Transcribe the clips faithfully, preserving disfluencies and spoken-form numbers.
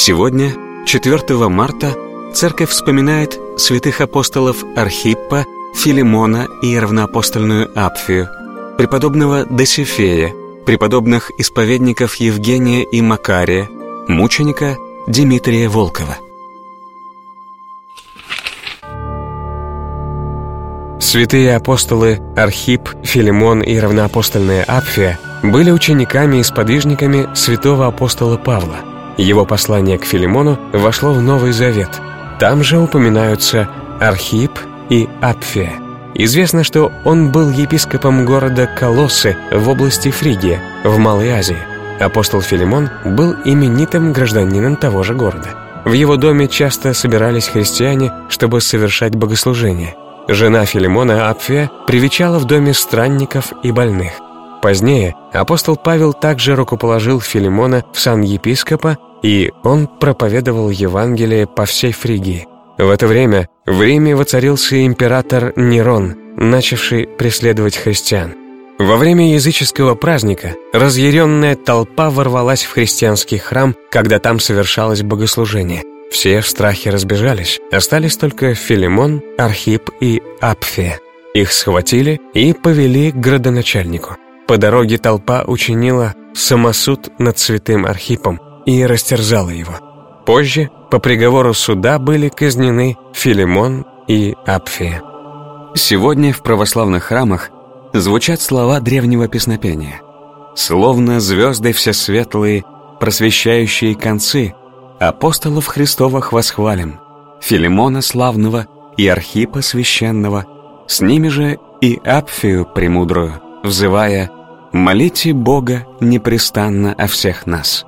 Сегодня, четвёртого марта, Церковь вспоминает святых апостолов Архиппа, Филимона и равноапостольную Апфию, преподобного Досифея, преподобных исповедников Евгения и Макария, мученика Дмитрия Волкова. Святые апостолы Архипп, Филимон и равноапостольная Апфия были учениками и сподвижниками святого апостола Павла. Его послание к Филимону вошло в Новый Завет. Там же упоминаются Архипп и Апфия. Известно, что он был епископом города Колоссы в области Фригия, в Малой Азии. Апостол Филимон был именитым гражданином того же города. В его доме часто собирались христиане, чтобы совершать богослужение. Жена Филимона, Апфия, привечала в доме странников и больных. Позднее апостол Павел также рукоположил Филимона в сан епископа, и он проповедовал Евангелие по всей Фригии. В это время в Риме воцарился император Нерон, начавший преследовать христиан. Во время языческого праздника разъяренная толпа ворвалась в христианский храм, когда там совершалось богослужение. Все в страхе разбежались, остались только Филимон, Архипп и Апфия. Их схватили и повели к градоначальнику. По дороге толпа учинила самосуд над святым Архиппом и растерзала его. Позже, по приговору суда, были казнены Филимон и Апфия. Сегодня в православных храмах звучат слова древнего песнопения. «Словно звезды все светлые, просвещающие концы, апостолов Христовых восхвалим, Филимона славного и Архиппа священного, с ними же и Апфию премудрую, взывая: молите Бога непрестанно о всех нас».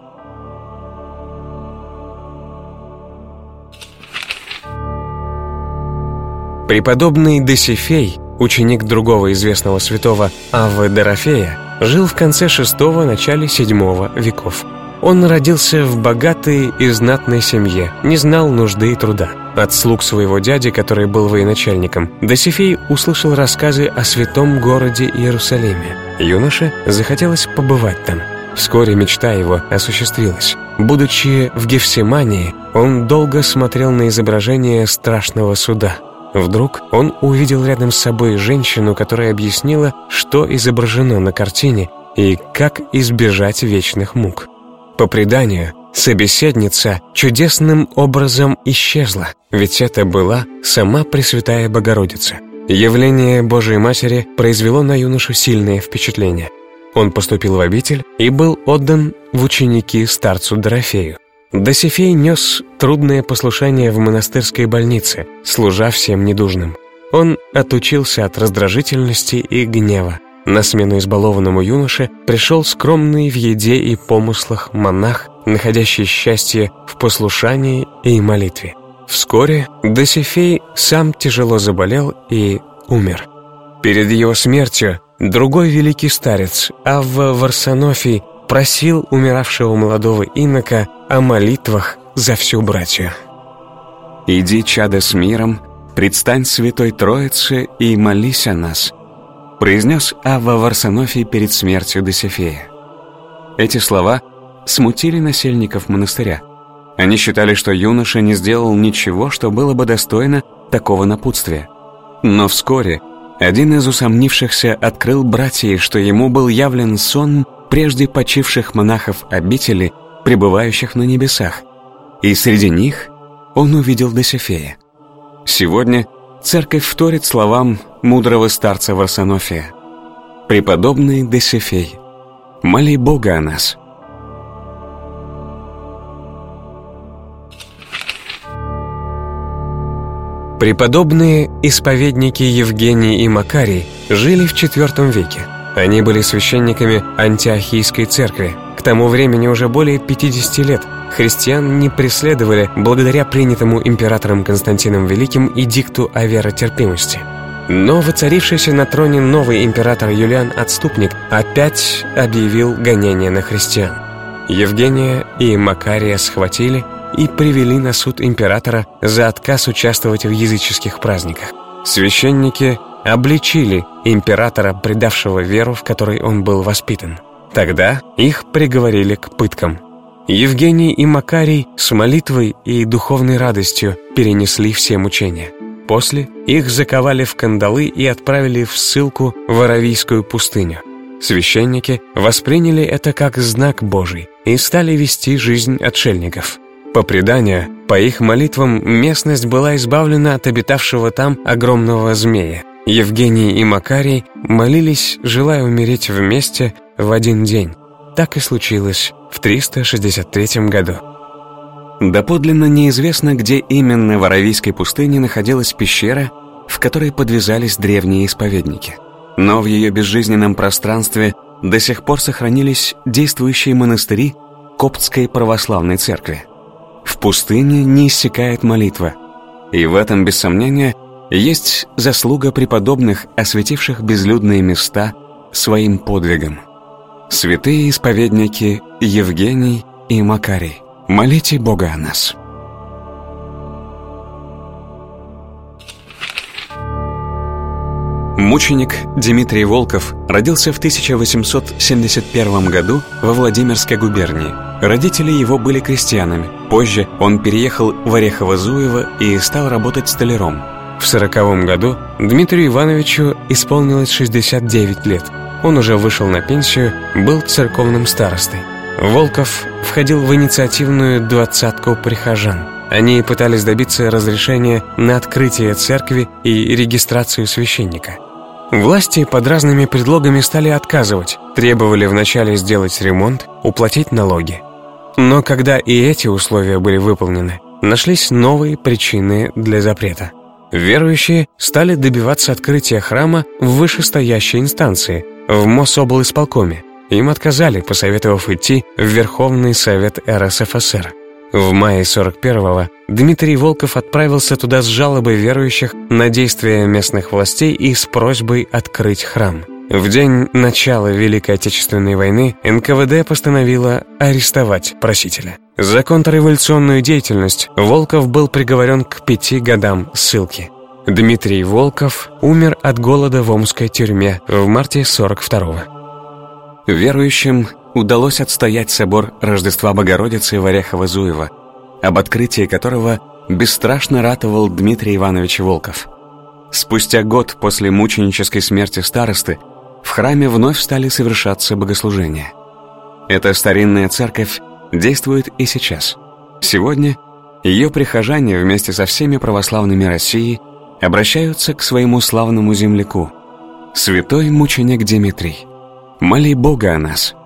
Преподобный Досифей, ученик другого известного святого Аввы Дорофея, жил в конце шестого – начале седьмого веков. Он родился в богатой и знатной семье, не знал нужды и труда. От слуг своего дяди, который был военачальником, Досифей услышал рассказы о святом городе Иерусалиме. Юноше захотелось побывать там. Вскоре мечта его осуществилась. Будучи в Гефсимании, он долго смотрел на изображение страшного суда. Вдруг он увидел рядом с собой женщину, которая объяснила, что изображено на картине и как избежать вечных мук. По преданию, собеседница чудесным образом исчезла, ведь это была сама Пресвятая Богородица. Явление Божией Матери произвело на юношу сильное впечатление. Он поступил в обитель и был отдан в ученики старцу Дорофею. Досифей нес трудное послушание в монастырской больнице, служа всем недужным. Он отучился от раздражительности и гнева. На смену избалованному юноше пришел скромный в еде и помыслах монах, находящий счастье в послушании и молитве. Вскоре Досифей сам тяжело заболел и умер. Перед его смертью другой великий старец, Авва Варсонофий, просил умиравшего молодого инока о молитвах за всю братью. «Иди, чадо, с миром, предстань Святой Троице и молись о нас», произнес Авва Варсонофий перед смертью Досифея. Эти слова смутили насельников монастыря. Они считали, что юноша не сделал ничего, что было бы достойно такого напутствия. Но вскоре один из усомнившихся открыл братьям, что ему был явлен сон прежде почивших монахов обители, пребывающих на небесах, и среди них он увидел Досифея. Сегодня церковь вторит словам мудрого старца Варсонофия: «Преподобный Досифей, моли Бога о нас». Преподобные исповедники Евгений и Макарий жили в четвёртом веке. Они были священниками Антиохийской церкви. К тому времени уже более пятидесяти лет христиан не преследовали благодаря принятому императором Константином Великим эдикту о веротерпимости. Но воцарившийся на троне новый император Юлиан Отступник опять объявил гонение на христиан. Евгения и Макария схватили и привели на суд императора за отказ участвовать в языческих праздниках. Священники обличили императора, предавшего веру, в которой он был воспитан. Тогда их приговорили к пыткам. Евгений и Макарий с молитвой и духовной радостью перенесли все мучения. После их заковали в кандалы и отправили в ссылку в Аравийскую пустыню. Священники восприняли это как знак Божий и стали вести жизнь отшельников. По преданию, по их молитвам местность была избавлена от обитавшего там огромного змея. Евгений и Макарий молились, желая умереть вместе в один день. Так и случилось в триста шестьдесят третьем году. Доподлинно неизвестно, где именно в Аравийской пустыне находилась пещера, в которой подвязались древние исповедники. Но в ее безжизненном пространстве до сих пор сохранились действующие монастыри Коптской православной церкви. В пустыне не иссякает молитва, и в этом, без сомнения, есть заслуга преподобных, осветивших безлюдные места своим подвигом. Святые исповедники Евгений и Макарий, молите Бога о нас. Мученик Дмитрий Волков родился в тысяча восемьсот семьдесят первом году во Владимирской губернии. Родители его были крестьянами. Позже он переехал в Орехово-Зуево и стал работать столяром. В сороковом году Дмитрию Ивановичу исполнилось шестьдесят девять лет. Он уже вышел на пенсию, был церковным старостой. Волков входил в инициативную двадцатку прихожан. Они пытались добиться разрешения на открытие церкви и регистрацию священника. Власти под разными предлогами стали отказывать, требовали вначале сделать ремонт, уплатить налоги. Но когда и эти условия были выполнены, нашлись новые причины для запрета. Верующие стали добиваться открытия храма в вышестоящей инстанции, в Мособлисполкоме. Им отказали, посоветовав идти в Верховный Совет эр эс эф эс эр. В мае сорок первого Дмитрий Волков отправился туда с жалобой верующих на действия местных властей и с просьбой открыть храм. В день начала Великой Отечественной войны эн ка вэ дэ постановило арестовать просителя. За контрреволюционную деятельность Волков был приговорен к пяти годам ссылки. Дмитрий Волков умер от голода в омской тюрьме в марте сорок второго. Верующим удалось отстоять собор Рождества Богородицы в Орехово-Зуево, об открытии которого бесстрашно ратовал Дмитрий Иванович Волков. Спустя год после мученической смерти старосты в храме вновь стали совершаться богослужения. Эта старинная церковь действует и сейчас. Сегодня ее прихожане вместе со всеми православными России обращаются к своему славному земляку. Святой мученик Дмитрий, моли Бога о нас.